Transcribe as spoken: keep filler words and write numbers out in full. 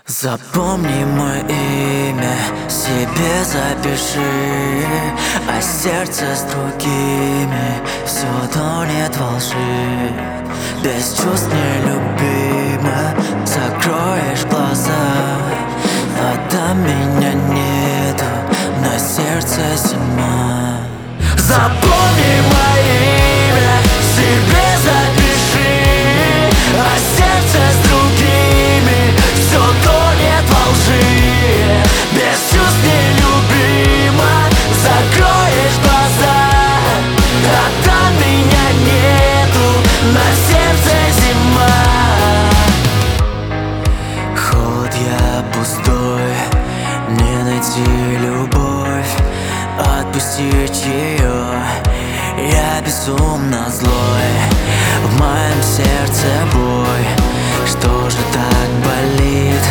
Запомни мое имя, себе запиши, а сердце с другими все тонет во лжи. Без чувств нелюбима, закроешь глаза, а там меня нету, на сердце зима. Запомни мое имя, себе запиши, а сердце с другими все тонет во лжи. Без чувств нелюбима, закроешь глаза, а там меня нету, на сердце зима. Холод я пустой, не найти любовь, отпустить ее. Я безумно злой, в моем сердце бой. Что же так болит?